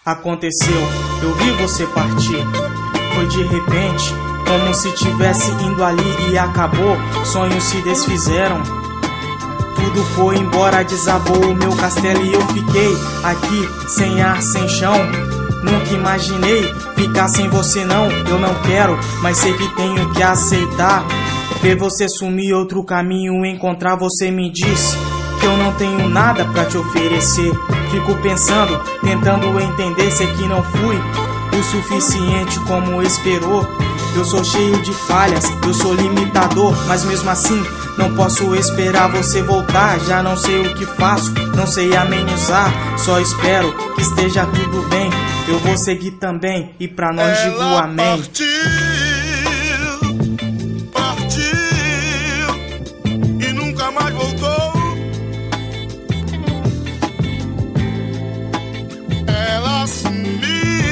Aconteceu, eu vi você partir. Foi de repente, como se tivesse indo ali e acabou. Sonhos se desfizeram, tudo foi embora, desabou o meu castelo e eu fiquei aqui, sem ar, sem chão. Nunca imaginei ficar sem você não, eu não quero, mas sei que tenho que aceitar. Ver você sumir, outro caminho encontrar, você me disse que eu não tenho nada pra te oferecer. Fico pensando, tentando entender, sei que não fui o suficiente como esperou. Eu sou cheio de falhas, eu sou limitador, mas mesmo assim não posso esperar você voltar. Já não sei o que faço, não sei amenizar, só espero que esteja tudo bem. Eu vou seguir também e pra nós digo amém. Partiu e nunca mais voltou. Ela sumiu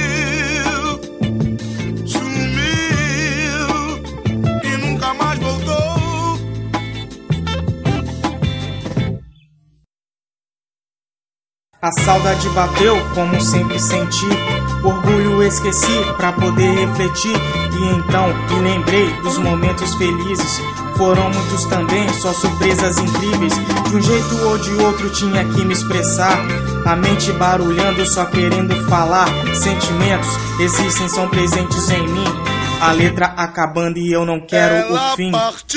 e nunca mais voltou. A saudade bateu, como sempre senti. Orgulho esqueci pra poder refletir. E então me lembrei dos momentos felizes. Foram muitos também, só surpresas incríveis. De um jeito ou de outro tinha que me expressar. A mente barulhando, só querendo falar. Sentimentos existem, são presentes em mim. A letra acabando e eu não quero o fim.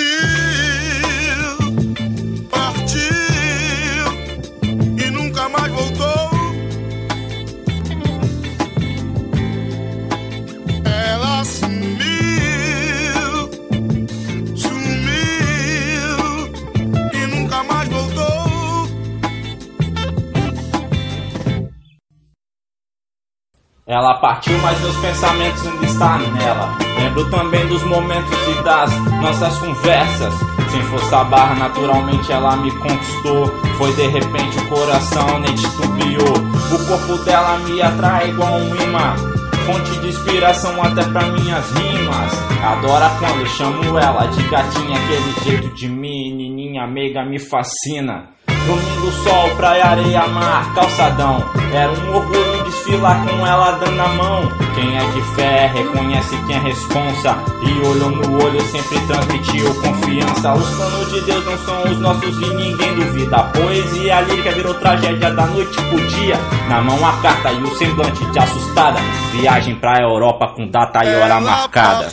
Ela partiu, mas meus pensamentos ainda estão nela. Lembro também dos momentos e das nossas conversas. Sem forçar a barra, naturalmente ela me conquistou. Foi de repente o coração nem titubeou. O corpo dela me atrai igual um imã, fonte de inspiração até pra minhas rimas. Adora quando eu chamo ela de gatinha, aquele jeito de menininha meiga me fascina. Domingo, sol, praia, areia, mar, calçadão. Era um orgulho desfilar com ela dando a mão. Quem é de fé reconhece quem é responsa, e olho no olho sempre transmitiu confiança. Os planos de Deus não são os nossos e ninguém duvida. A poesia lírica virou tragédia da noite pro dia. Na mão a carta e o semblante de assustada. Viagem pra Europa com data e hora marcada.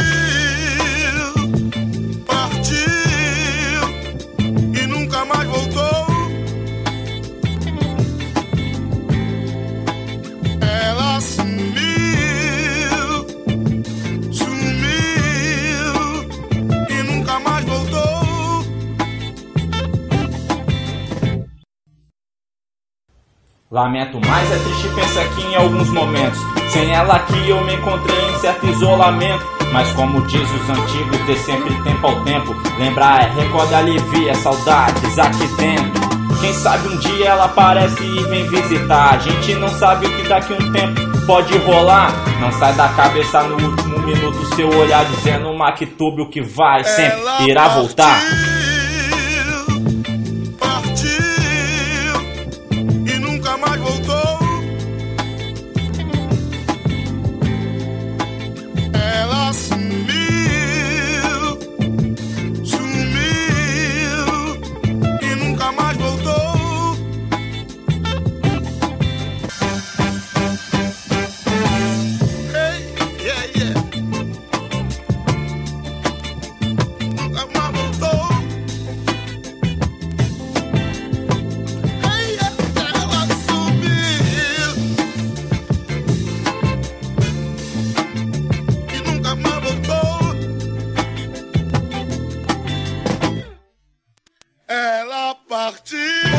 Lamento, mas é triste pensar que em alguns momentos sem ela aqui eu me encontrei em certo isolamento. Mas como diz os antigos, dê sempre tempo ao tempo. Lembrar é recordar, alivia saudades aqui dentro. Quem sabe um dia ela aparece e vem visitar. A gente não sabe o que daqui um tempo pode rolar. Não sai da cabeça no último minuto seu olhar dizendo Maktub o que vai sempre irá voltar. Ela partiu.